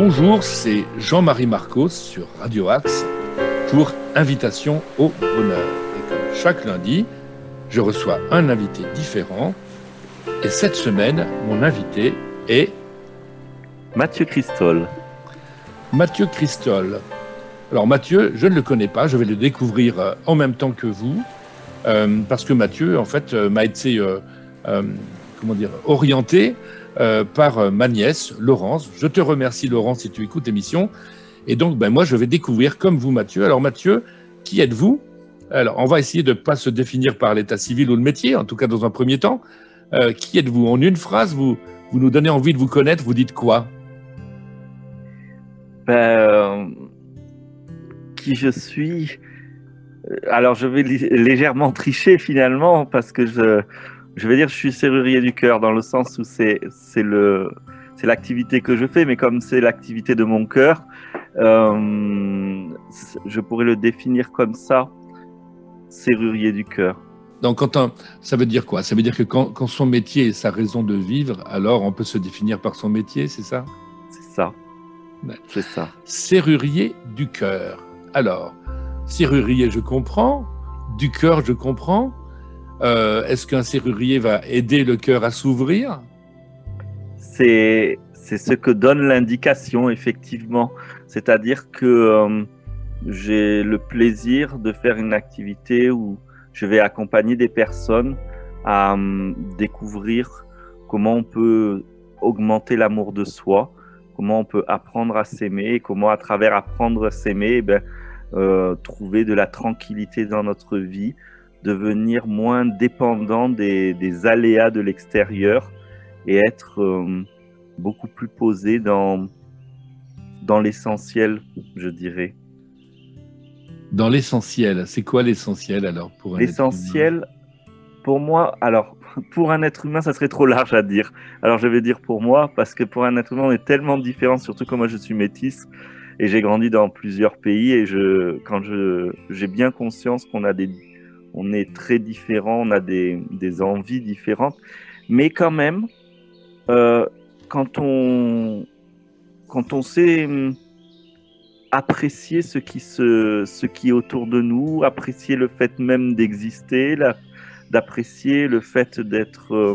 Bonjour, c'est Jean-Marie Marcos sur Radio Axe pour Invitation au bonheur. Et comme chaque lundi, je reçois un invité différent. Et cette semaine, mon invité est Mathieu Cristol. Mathieu Cristol. Alors Mathieu, je ne le connais pas, je vais le découvrir en même temps que vous, parce que Mathieu, en fait, m'a été orienté par ma nièce, Laurence. Je te remercie, Laurence, si tu écoutes l'émission. Et donc, moi, je vais découvrir comme vous, Mathieu. Alors, Mathieu, qui êtes-vous ? Alors, on va essayer de ne pas se définir par l'état civil ou le métier, en tout cas dans un premier temps. Qui êtes-vous ? En une phrase, vous nous donnez envie de vous connaître, vous dites quoi ? Qui je suis ? Alors, je vais légèrement tricher finalement, parce que je vais dire que je suis serrurier du cœur, dans le sens où c'est l'activité que je fais, mais comme c'est l'activité de mon cœur, je pourrais le définir comme ça, serrurier du cœur. Donc, ça veut dire quoi ? Ça veut dire que quand son métier est sa raison de vivre, alors on peut se définir par son métier, c'est ça ? C'est ça. Ouais. C'est ça. Serrurier du cœur. Alors, serrurier, je comprends. Du cœur, je comprends. Est-ce qu'un serrurier va aider le cœur à s'ouvrir ? C'est ce que donne l'indication, effectivement. C'est-à-dire que j'ai le plaisir de faire une activité où je vais accompagner des personnes à découvrir comment on peut augmenter l'amour de soi, comment on peut apprendre à s'aimer et comment, à travers apprendre à s'aimer, trouver de la tranquillité dans notre vie, devenir moins dépendant des aléas de l'extérieur et être beaucoup plus posé dans l'essentiel, je dirais. Dans l'essentiel, c'est quoi l'essentiel alors pour un l'essentiel, être humain ? Pour moi, alors pour un être humain, ça serait trop large à dire. Alors je vais dire pour moi, parce que pour un être humain, on est tellement différents, surtout que moi je suis métisse et j'ai grandi dans plusieurs pays et j'ai bien conscience qu'on est très différents, on a des envies différentes, mais quand même, quand on sait apprécier ce qui est autour de nous, apprécier le fait même d'exister, d'apprécier le fait d'être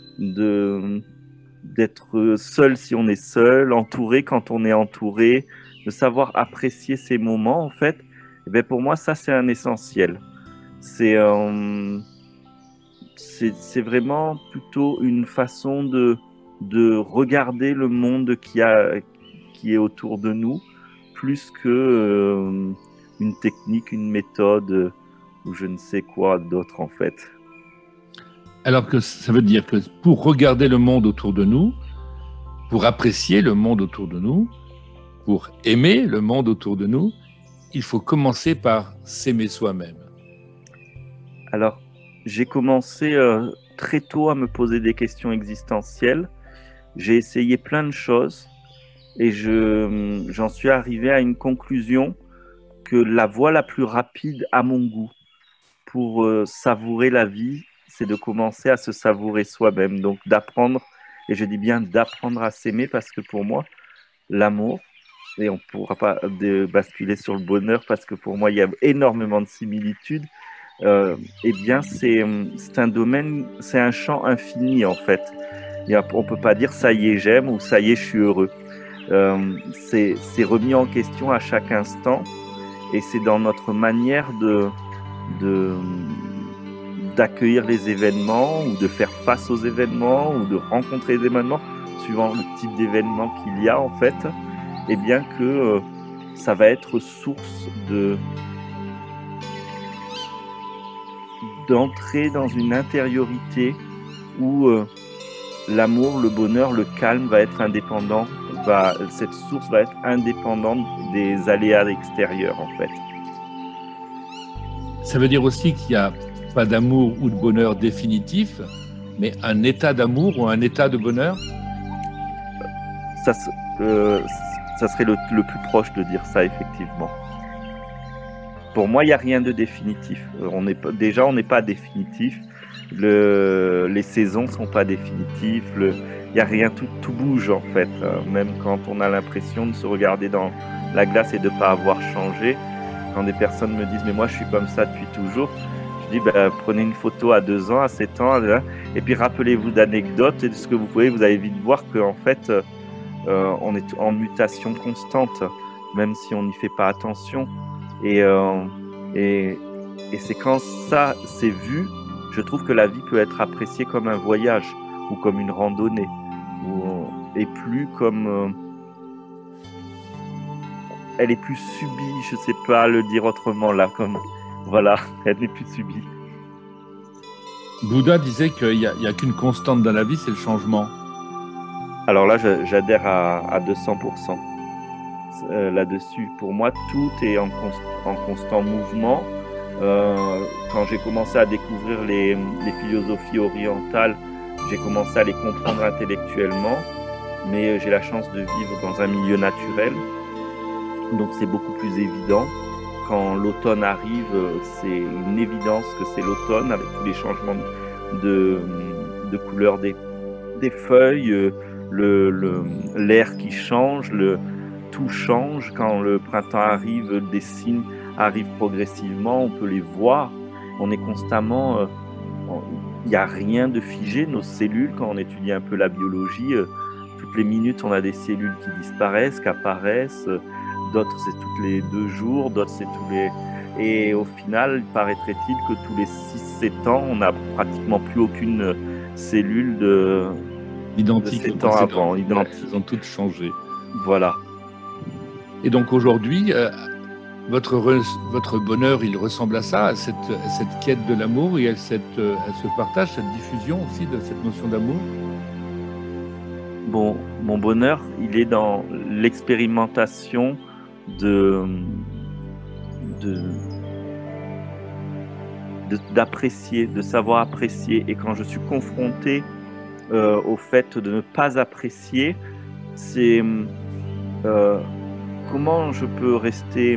seul si on est seul, entouré quand on est entouré, de savoir apprécier ces moments, en fait, pour moi, ça, c'est un essentiel. C'est vraiment plutôt une façon de regarder le monde qui est autour de nous, plus que une technique, une méthode ou je ne sais quoi d'autre, en fait. Alors que ça veut dire que pour regarder le monde autour de nous, pour apprécier le monde autour de nous, pour aimer le monde autour de nous, il faut commencer par s'aimer soi-même. Alors, j'ai commencé très tôt à me poser des questions existentielles. J'ai essayé plein de choses et j'en suis arrivé à une conclusion que la voie la plus rapide à mon goût pour savourer la vie, c'est de commencer à se savourer soi-même. Donc d'apprendre, et je dis bien d'apprendre à s'aimer, parce que pour moi, l'amour, et on ne pourra pas basculer sur le bonheur, parce que pour moi, il y a énormément de similitudes, c'est un domaine, c'est un champ infini, en fait. On ne peut pas dire « ça y est, j'aime » ou « ça y est, je suis heureux ». C'est remis en question à chaque instant, et c'est dans notre manière d'accueillir les événements ou de faire face aux événements ou de rencontrer les événements suivant le type d'événement qu'il y a, en fait, et bien que ça va être source d'entrer dans une intériorité où l'amour, le bonheur, le calme va être indépendant, cette source va être indépendante des aléas extérieurs, en fait. Ça veut dire aussi qu'il n'y a pas d'amour ou de bonheur définitif, mais un état d'amour ou un état de bonheur ? Ça serait le plus proche de dire ça, effectivement. Pour moi, il n'y a rien de définitif. On n'est pas définitif. Les saisons sont pas définitives. Il y a rien, tout bouge en fait. Même quand on a l'impression de se regarder dans la glace et de pas avoir changé. Quand des personnes me disent mais moi je suis comme ça depuis toujours, je dis prenez une photo à 2 ans, à 7 ans, et puis rappelez-vous d'anecdotes et de ce que vous pouvez. Vous allez vite voir qu'en fait on est en mutation constante, même si on n'y fait pas attention. Et c'est quand ça c'est vu, je trouve que la vie peut être appréciée comme un voyage ou comme une randonnée, et plus comme elle est plus subie, je sais pas le dire autrement là, comme voilà, elle n'est plus subie. Bouddha disait qu'il n'y a qu'une constante dans la vie, c'est le changement. Alors là, j'adhère à 200% là-dessus. Pour moi, tout est en constant mouvement. Quand j'ai commencé à découvrir les philosophies orientales, j'ai commencé à les comprendre intellectuellement, mais j'ai la chance de vivre dans un milieu naturel, donc c'est beaucoup plus évident. Quand l'automne arrive, c'est une évidence que c'est l'automne, avec tous les changements de couleur des feuilles, l'air qui change, tout change. Quand le printemps arrive, des signes arrivent progressivement, on peut les voir. On est constamment... il n'y a rien de figé. Nos cellules, quand on étudie un peu la biologie, toutes les minutes, on a des cellules qui disparaissent, qui apparaissent. D'autres, c'est tous les 2 jours, d'autres, c'est tous les... Et au final, paraîtrait-il que tous les 6-7 ans, on n'a pratiquement plus aucune cellule identique de 7 ans avant. Identique. Elles ont toutes changé. Voilà. Et donc aujourd'hui, votre bonheur, il ressemble à ça, à cette quête de l'amour et à ce partage, cette diffusion aussi de cette notion d'amour? Bon, mon bonheur, il est dans l'expérimentation d'apprécier, de savoir apprécier. Et quand je suis confronté au fait de ne pas apprécier, c'est comment je peux rester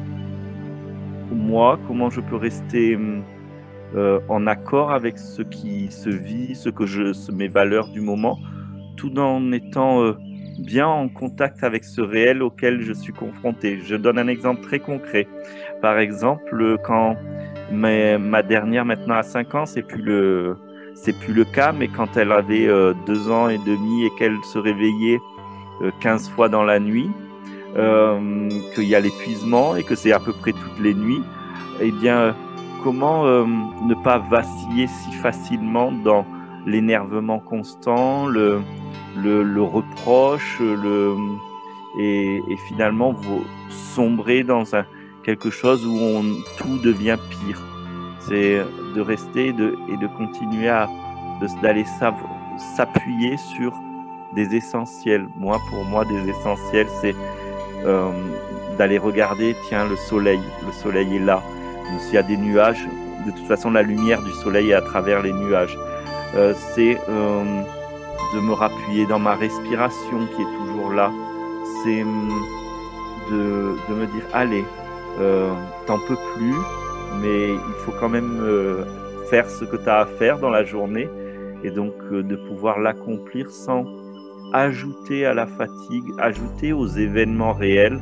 moi, comment je peux rester en accord avec ce qui se vit, mes valeurs du moment, tout en étant bien en contact avec ce réel auquel je suis confronté. Je donne un exemple très concret. Par exemple, quand ma dernière maintenant à 5 ans, c'est plus le cas, mais quand elle avait 2 ans et demi et qu'elle se réveillait 15 fois dans la nuit, qu'il y a l'épuisement et que c'est à peu près toutes les nuits, eh bien, comment ne pas vaciller si facilement dans l'énervement constant, le reproche, et finalement sombrer dans quelque chose où tout devient pire. C'est de rester et de continuer d'aller s'appuyer sur des essentiels. Pour moi, des essentiels, c'est d'aller regarder, tiens, le soleil est là. S'il y a des nuages, de toute façon, la lumière du soleil est à travers les nuages. C'est de me rappuyer dans ma respiration qui est toujours là. C'est de me dire, allez, t'en peux plus, mais il faut quand même faire ce que tu as à faire dans la journée, et donc de pouvoir l'accomplir sans ajouter à la fatigue, ajouter aux événements réels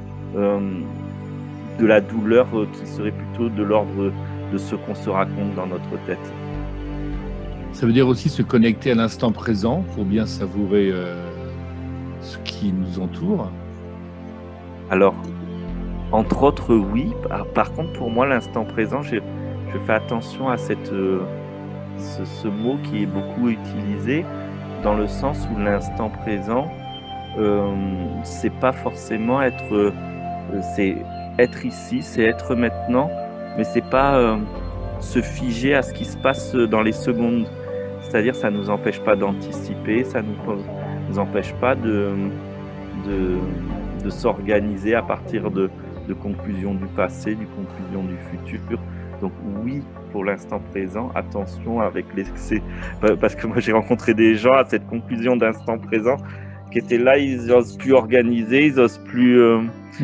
de la douleur qui serait plutôt de l'ordre de ce qu'on se raconte dans notre tête. Ça veut dire aussi se connecter à l'instant présent pour bien savourer ce qui nous entoure. Alors, entre autres, oui. Par contre, pour moi, l'instant présent, je fais attention à ce mot qui est beaucoup utilisé, dans le sens où l'instant présent, c'est pas forcément c'est être ici, c'est être maintenant, mais c'est pas se figer à ce qui se passe dans les secondes. C'est-à-dire, ça nous empêche pas d'anticiper, ça nous empêche pas de s'organiser à partir de conclusions du passé, de conclusions du futur. Donc oui, pour l'instant présent, attention avec l'excès. Parce que moi, j'ai rencontré des gens à cette conclusion d'instant présent qui étaient là, ils n'osent plus organiser, ils n'osent plus...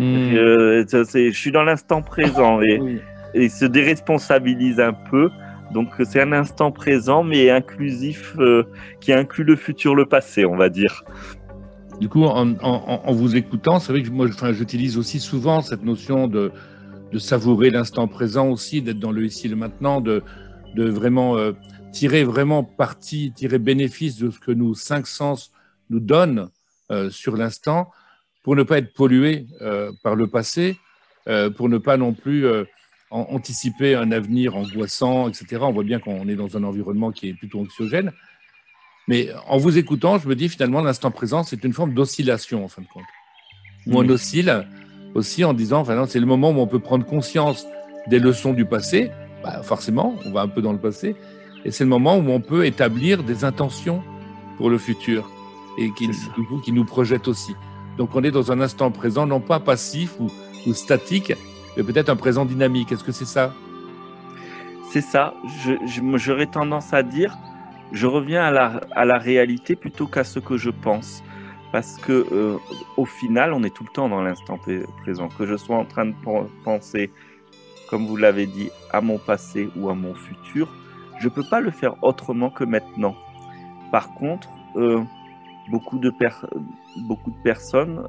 je suis dans l'instant présent et se déresponsabilisent un peu Donc c'est un instant présent, mais inclusif, qui inclut le futur, le passé, on va dire. Du coup, en vous écoutant, c'est vrai que moi, j'utilise aussi souvent cette notion de savourer l'instant présent aussi, d'être dans le ici et le maintenant, de vraiment tirer vraiment parti, tirer bénéfice de ce que nos 5 sens nous donnent sur l'instant, pour ne pas être pollué par le passé, pour ne pas non plus anticiper un avenir angoissant, etc. On voit bien qu'on est dans un environnement qui est plutôt anxiogène. Mais en vous écoutant, je me dis finalement, l'instant présent, c'est une forme d'oscillation, en fin de compte. Où on oscille aussi en disant, enfin, non, c'est le moment où on peut prendre conscience des leçons du passé. Bah, forcément, on va un peu dans le passé. Et c'est le moment où on peut établir des intentions pour le futur et qui nous projettent aussi. Donc on est dans un instant présent, non pas passif ou statique, mais peut-être un présent dynamique. Est-ce que c'est ça ? C'est ça. J'aurais tendance à dire, je reviens à la réalité plutôt qu'à ce que je pense. Parce que au final, on est tout le temps dans l'instant présent. Que je sois en train de penser, comme vous l'avez dit, à mon passé ou à mon futur, je ne peux pas le faire autrement que maintenant. Par contre, beaucoup de personnes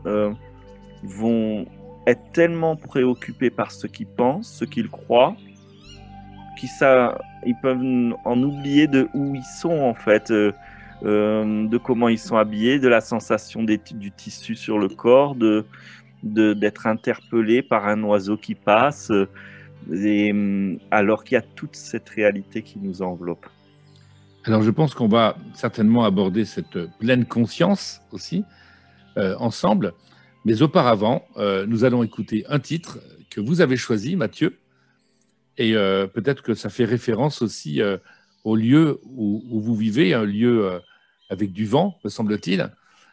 vont être tellement préoccupés par ce qu'ils pensent, ce qu'ils croient, qu'ils peuvent en oublier de où ils sont en fait, de comment ils sont habillés, de la sensation du tissu sur le corps, d'être interpellé par un oiseau qui passe, alors qu'il y a toute cette réalité qui nous enveloppe. Alors je pense qu'on va certainement aborder cette pleine conscience aussi ensemble, mais auparavant, nous allons écouter un titre que vous avez choisi, Mathieu, et peut-être que ça fait référence aussi au lieu où vous vivez, un lieu avec du vent, me semble-t-il,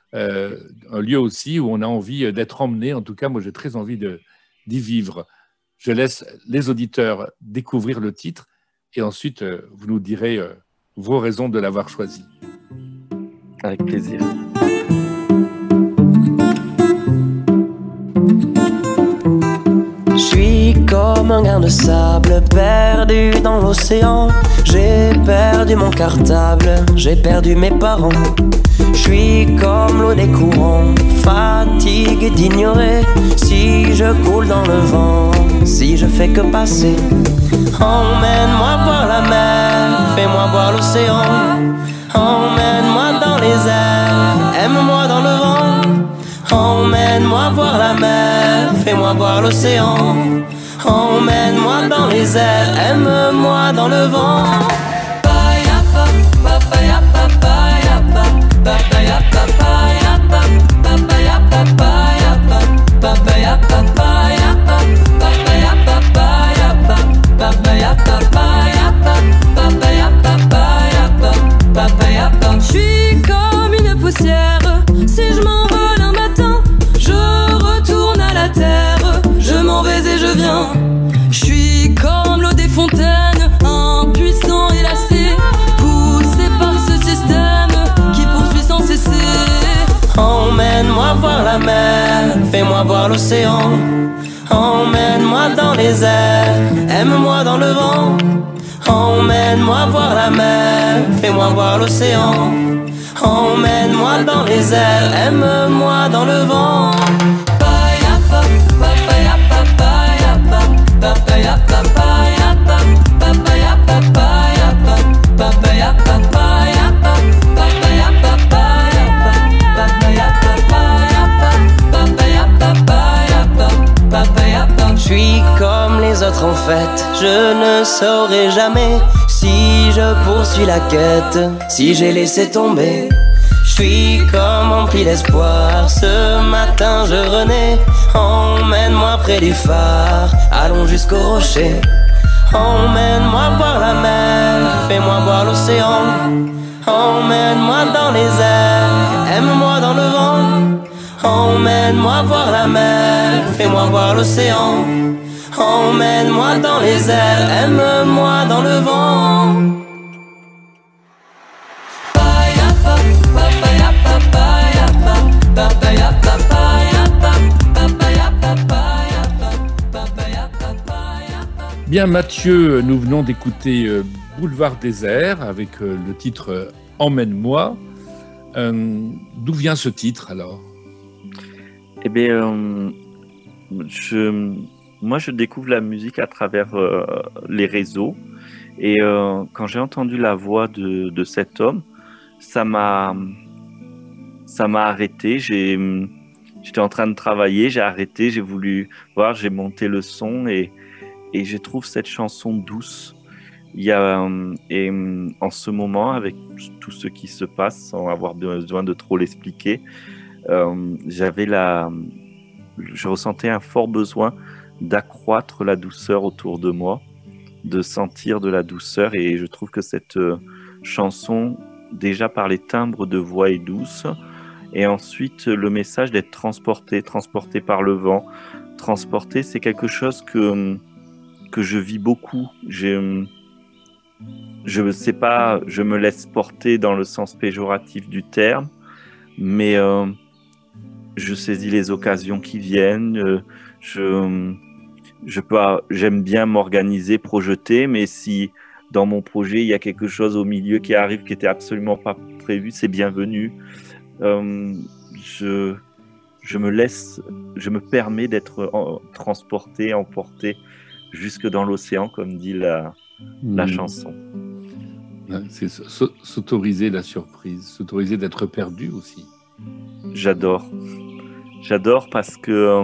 un lieu aussi où on a envie d'être emmené. En tout cas, moi j'ai très envie d'y vivre. Je laisse les auditeurs découvrir le titre et ensuite vous nous direz vos raisons de l'avoir choisi. Avec plaisir. Je suis comme un grain de sable perdu dans l'océan. J'ai perdu mon cartable, j'ai perdu mes parents. Je suis comme l'eau des courants, fatigué d'ignorer. Si je coule dans le vent, si je fais que passer. Emmène-moi voir la mer, fais-moi voir l'océan. Emmène-moi dans les airs, aime-moi dans le vent. Emmène-moi voir la mer, fais-moi voir l'océan. Emmène-moi dans les airs, aime-moi dans le vent. Je suis comme une poussière, si je m'envole un matin, je retourne à la terre, je m'en vais et je viens. Je suis comme l'eau des fontaines, impuissant et lassé, poussé par ce système qui poursuit sans cesser. Emmène-moi voir la mer, fais-moi voir l'océan. Emmène-moi dans les airs, aime-moi dans le vent. Emmène-moi voir la mer, fais-moi voir l'océan. Emmène-moi dans les airs, aime-moi dans le vent. Je suis comme les autres en fait, je ne saurai jamais si je poursuis la quête, si j'ai laissé tomber. Je suis comme empli d'espoir, ce matin je renais. Emmène-moi près du phare, allons jusqu'au rocher. Emmène-moi voir la mer, fais-moi voir l'océan. Emmène-moi dans les airs, aime-moi dans le vent. Emmène-moi voir la mer, fais-moi voir l'océan. Emmène-moi dans les airs, aime-moi dans le vent. Bien Mathieu, nous venons d'écouter Boulevard désert avec le titre Emmène-moi. D'où vient ce titre alors? Eh bien, moi, je découvre la musique à travers les réseaux. Et quand j'ai entendu la voix de cet homme, ça m'a arrêté. J'étais en train de travailler, j'ai arrêté, j'ai voulu voir, j'ai monté le son et je trouve cette chanson douce. Il y a, en ce moment, avec tout ce qui se passe, sans avoir besoin de trop l'expliquer, je ressentais un fort besoin d'accroître la douceur autour de moi, de sentir de la douceur. Et je trouve que cette chanson, déjà par les timbres de voix, est douce. Et ensuite, le message d'être transporté par le vent. Transporté, c'est quelque chose que je vis beaucoup. Je sais pas, je me laisse porter dans le sens péjoratif du terme, mais je saisis les occasions qui viennent. J'aime bien m'organiser, projeter, mais si dans mon projet il y a quelque chose au milieu qui arrive qui était absolument pas prévu, c'est bienvenu. Je me permets d'être transporté, emporté jusque dans l'océan, comme dit la chanson. C'est s'autoriser la surprise, s'autoriser d'être perdu aussi. J'adore parce que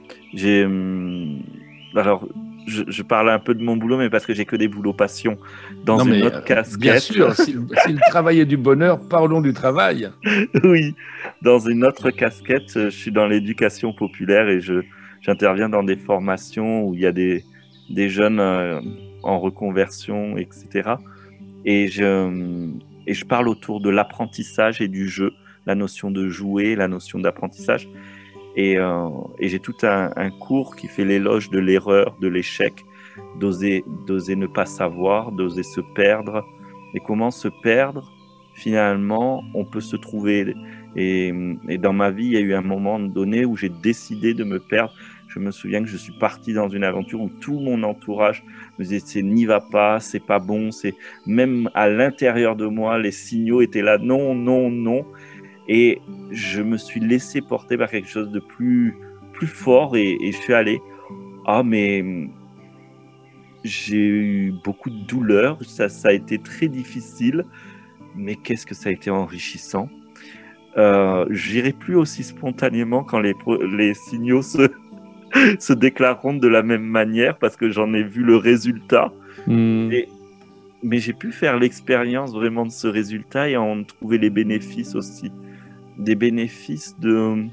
alors, je parle un peu de mon boulot, mais parce que j'ai que des boulots passion. Dans une autre casquette. Bien sûr, si le travail est du bonheur, parlons du travail. Oui, dans une autre casquette, je suis dans l'éducation populaire et j'interviens dans des formations où il y a des jeunes en reconversion, etc. Et je parle autour de l'apprentissage et du jeu, la notion de jouer, la notion d'apprentissage. Et j'ai tout un cours qui fait l'éloge de l'erreur, de l'échec, d'oser ne pas savoir, d'oser se perdre. Et comment se perdre, finalement, on peut se trouver. Et dans ma vie, il y a eu un moment donné où j'ai décidé de me perdre. Je me souviens que je suis parti dans une aventure où tout mon entourage me disait n'y va pas, c'est pas bon. Même à l'intérieur de moi, les signaux étaient là, non, non, non. Et je me suis laissé porter par quelque chose de plus fort et je suis allé. Mais j'ai eu beaucoup de douleur, ça a été très difficile, mais qu'est-ce que ça a été enrichissant. J'irai plus aussi spontanément quand les signaux se déclareront de la même manière parce que j'en ai vu le résultat. Mais j'ai pu faire l'expérience vraiment de ce résultat et en trouver les bénéfices aussi. Des bénéfices de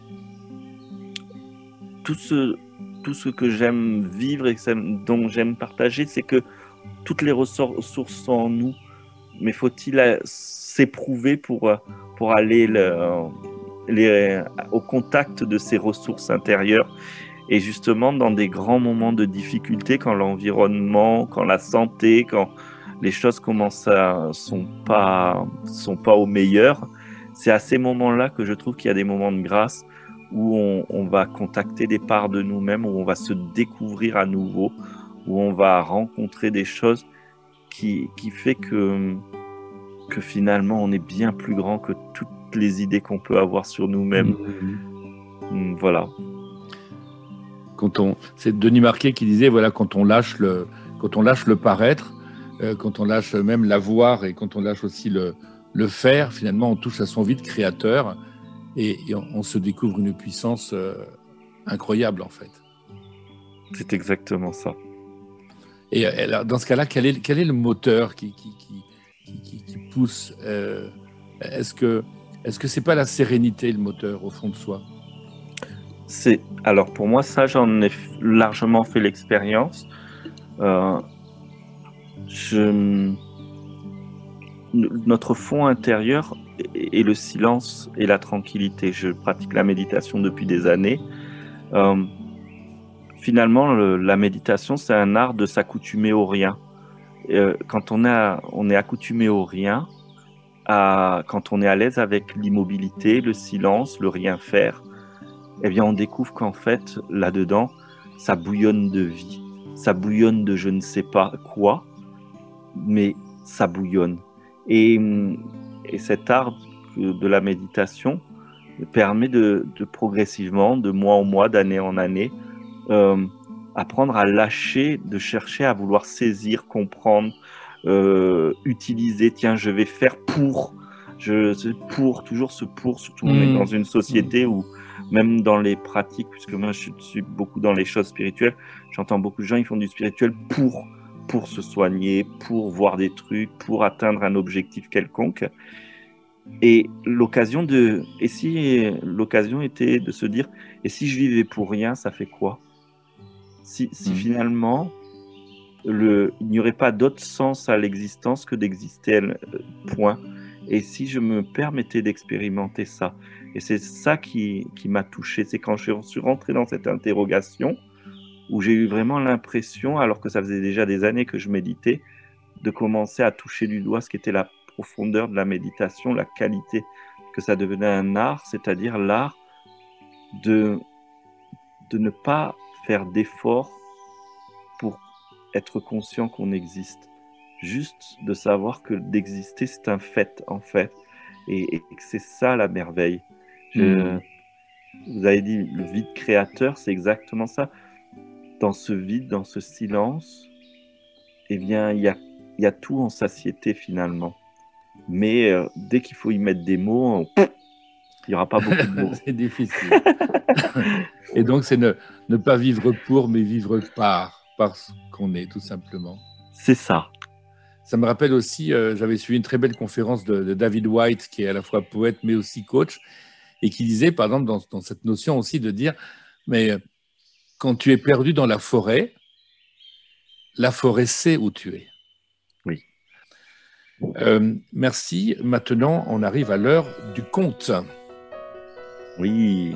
tout ce que j'aime vivre et dont j'aime partager, c'est que toutes les ressources sont en nous, mais faut-il s'éprouver pour aller au contact de ces ressources intérieures. Et justement, dans des grands moments de difficulté, quand l'environnement, quand la santé, quand les choses sont pas au meilleur, c'est à ces moments-là que je trouve qu'il y a des moments de grâce où on va contacter des parts de nous-mêmes, où on va se découvrir à nouveau, où on va rencontrer des choses qui fait que finalement on est bien plus grand que toutes les idées qu'on peut avoir sur nous-mêmes. Voilà. C'est Denis Marquet qui disait voilà, quand on lâche le paraître, quand on lâche même l'avoir et quand on lâche aussi le faire, finalement on touche à son vide créateur et on se découvre une puissance incroyable en fait. C'est exactement ça. Et alors, dans ce cas-là, quel est le moteur qui pousse Est-ce que c'est pas la sérénité le moteur au fond de soi? Alors pour moi, ça, j'en ai largement fait l'expérience. Notre fond intérieur est le silence et la tranquillité. Je pratique la méditation depuis des années. Finalement, la méditation, c'est un art de s'accoutumer au rien. Quand on est accoutumé au rien, quand on est à l'aise avec l'immobilité, le silence, le rien faire, eh bien, on découvre qu'en fait, là-dedans, ça bouillonne de vie, ça bouillonne de je ne sais pas quoi, mais ça bouillonne. Et cet art de la méditation permet de progressivement, de mois en mois, d'année en année, apprendre à lâcher, de chercher à vouloir saisir, comprendre, utiliser. Tiens, je vais faire toujours ce pour, surtout on est dans une société où, même dans les pratiques, puisque moi je suis beaucoup dans les choses spirituelles, j'entends beaucoup de gens, ils font du spirituel pour se soigner, pour voir des trucs, pour atteindre un objectif quelconque. Et si l'occasion était de se dire, et si je vivais pour rien, ça fait quoi? Si finalement, il n'y aurait pas d'autre sens à l'existence que d'exister, point. Et si je me permettais d'expérimenter ça, et c'est ça qui m'a touché, c'est quand je suis rentré dans cette interrogation, où j'ai eu vraiment l'impression, alors que ça faisait déjà des années que je méditais, de commencer à toucher du doigt ce qui était la profondeur de la méditation, la qualité, que ça devenait un art, c'est-à-dire l'art de ne pas faire d'efforts pour être conscient qu'on existe. Juste de savoir que d'exister, c'est un fait, en fait. Et que c'est ça la merveille. Vous avez dit, le vide créateur, c'est exactement ça. Dans ce vide, dans ce silence, eh bien, il y a tout en satiété, finalement. Mais dès qu'il faut y mettre des mots, il n'y aura pas beaucoup de mots. C'est difficile. Et donc, c'est ne pas vivre pour, mais vivre parce qu'on est, tout simplement. C'est ça. Ça me rappelle aussi, j'avais suivi une très belle conférence de David White, qui est à la fois poète, mais aussi coach, et qui disait, par exemple, dans cette notion aussi de dire, mais quand tu es perdu dans la forêt sait où tu es. Oui. Merci. Maintenant, on arrive à l'heure du conte. Oui.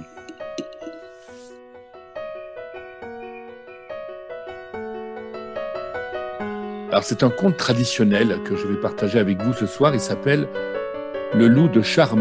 Alors, c'est un conte traditionnel que je vais partager avec vous ce soir. Il s'appelle « Le loup de Charmardir ».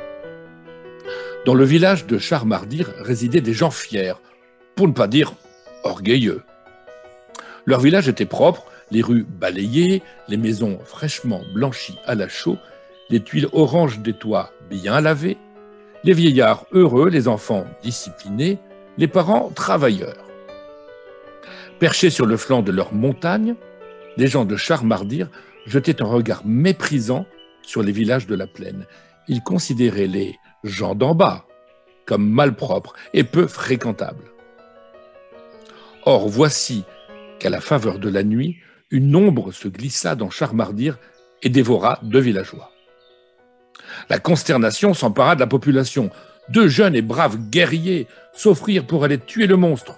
Dans le village de Charmardir résidaient des gens fiers, pour ne pas dire orgueilleux. Leur village était propre, les rues balayées, les maisons fraîchement blanchies à la chaux, les tuiles oranges des toits bien lavées, les vieillards heureux, les enfants disciplinés, les parents travailleurs. Perchés sur le flanc de leur montagne, les gens de Charmardir jetaient un regard méprisant sur les villages de la plaine. Ils considéraient les gens d'en bas comme malpropres et peu fréquentables. Or, voici qu'à la faveur de la nuit, une ombre se glissa dans Charmardir et dévora 2 villageois. La consternation s'empara de la population. 2 jeunes et braves guerriers s'offrirent pour aller tuer le monstre.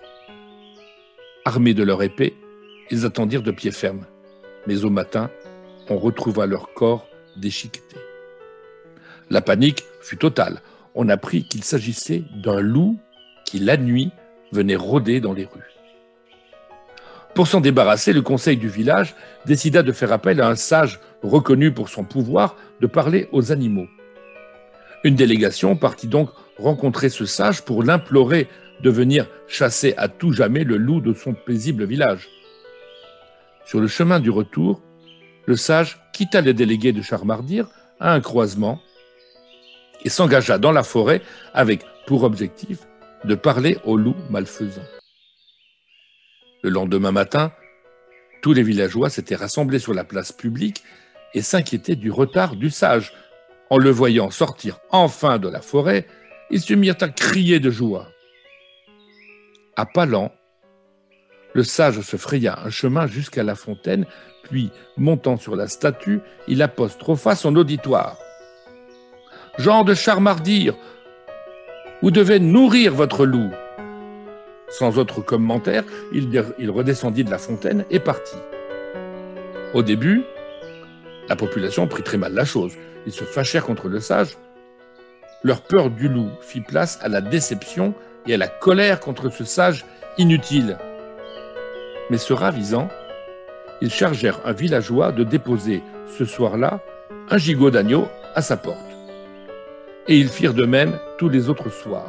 Armés de leur épée, ils attendirent de pied ferme. Mais au matin, on retrouva leur corps déchiqueté. La panique fut totale. On apprit qu'il s'agissait d'un loup qui, la nuit, venait rôder dans les rues. Pour s'en débarrasser, le conseil du village décida de faire appel à un sage reconnu pour son pouvoir de parler aux animaux. Une délégation partit donc rencontrer ce sage pour l'implorer de venir chasser à tout jamais le loup de son paisible village. Sur le chemin du retour, le sage quitta les délégués de Charmardir à un croisement et s'engagea dans la forêt avec pour objectif de parler au loup malfaisant. Le lendemain matin, tous les villageois s'étaient rassemblés sur la place publique et s'inquiétaient du retard du sage. En le voyant sortir enfin de la forêt, ils se mirent à crier de joie. À pas lents, le sage se fraya un chemin jusqu'à la fontaine, puis, montant sur la statue, il apostropha son auditoire. « Gens de Charmardir, vous devez nourrir votre loup. » Sans autre commentaire, il redescendit de la fontaine et partit. Au début, la population prit très mal la chose. Ils se fâchèrent contre le sage. Leur peur du loup fit place à la déception et à la colère contre ce sage inutile. Mais se ravisant, ils chargèrent un villageois de déposer ce soir-là un gigot d'agneau à sa porte. Et ils firent de même tous les autres soirs.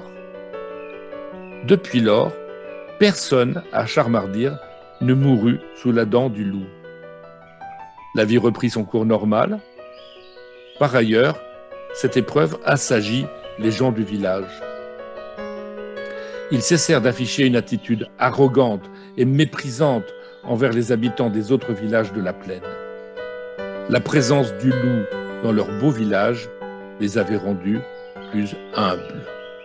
Depuis lors, personne à Charmardir ne mourut sous la dent du loup. La vie reprit son cours normal. Par ailleurs, cette épreuve assagit les gens du village. Ils cessèrent d'afficher une attitude arrogante et méprisante envers les habitants des autres villages de la plaine. La présence du loup dans leur beau village les avait rendus plus humbles.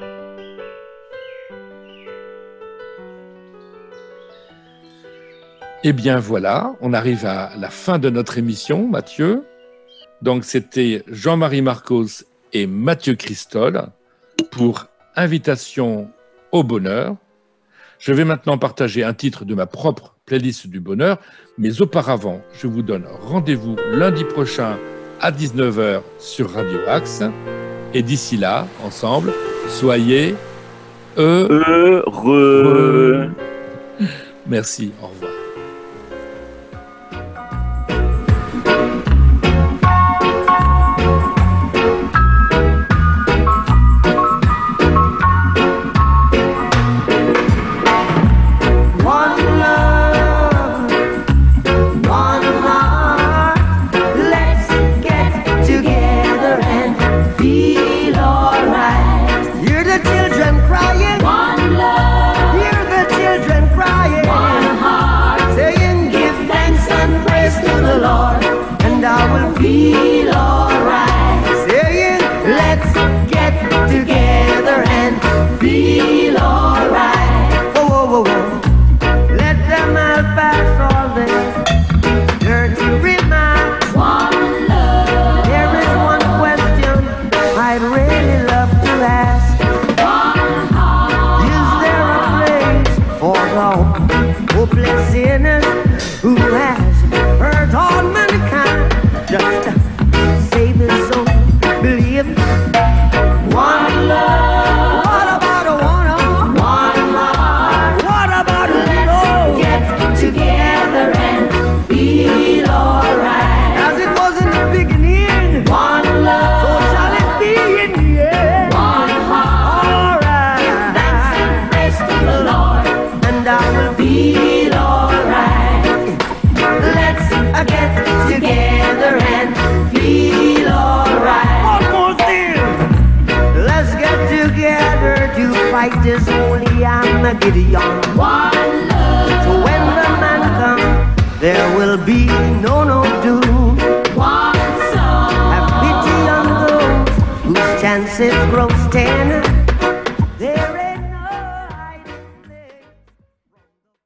Eh bien voilà, on arrive à la fin de notre émission, Mathieu. Donc c'était Jean-Marie Marcos et Mathieu Christol pour Invitation au bonheur. Je vais maintenant partager un titre de ma propre playlist du bonheur, mais auparavant, je vous donne rendez-vous lundi prochain à 19h sur Radio Axe. Et d'ici là, ensemble, soyez heureux. Merci, au revoir. Feel alright, saying let's get together and feel alright. Oh, oh, oh, oh. Let them all pass all their dirty remarks. One love. There is one question I'd really love to ask. One heart. Is there a place for the hopeless sinners who has hurt all mankind? Just save his soul, believe. One love. What about a one heart? What about a little? Get together and feel alright. As it was in the beginning. One love. So shall it be in the end. One heart. Alright. Give thanks and praise to the Lord, and I will feel alright. Let's get together and feel alright. One more thing. Let's get together to fight this holy Armageddon. One love. So when the man comes, there will be no doom.